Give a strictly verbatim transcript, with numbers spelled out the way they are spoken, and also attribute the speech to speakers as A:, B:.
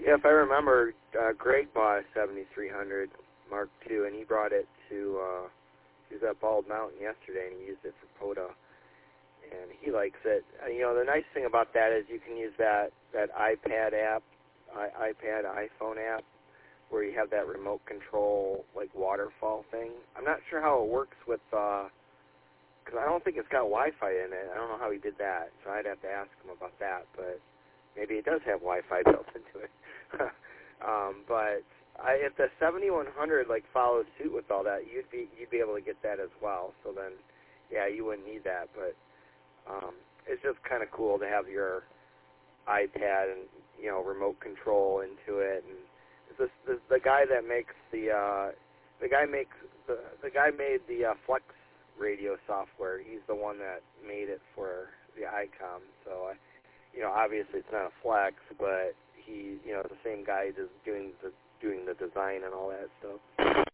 A: Yeah, if I remember, uh, Greg bought a seventy-three hundred Mark two, and he brought it to, uh, he was at Bald Mountain yesterday, and he used it for POTA, and he likes it. Uh, you know, the nice thing about that is you can use that, that iPad app, I, iPad, iPhone app, where you have that remote control, like, waterfall thing. I'm not sure how it works with, uh, because I don't think it's got Wi-Fi in it. I don't know how he did that, so I'd have to ask him about that, but maybe it does have Wi-Fi built into it. um, but I, if the seventy-one hundred like follows suit with all that, you'd be you'd be able to get that as well. So then, yeah, you wouldn't need that. But um, it's just kind of cool to have your iPad and you know remote control into it. And this, this, the guy that makes the uh, the guy makes the the guy made the uh, Flex radio software. He's the one that made it for the ICOM. So I. You know, obviously it's not a Flex, but he, you know, the same guy is doing the doing the design and all that stuff.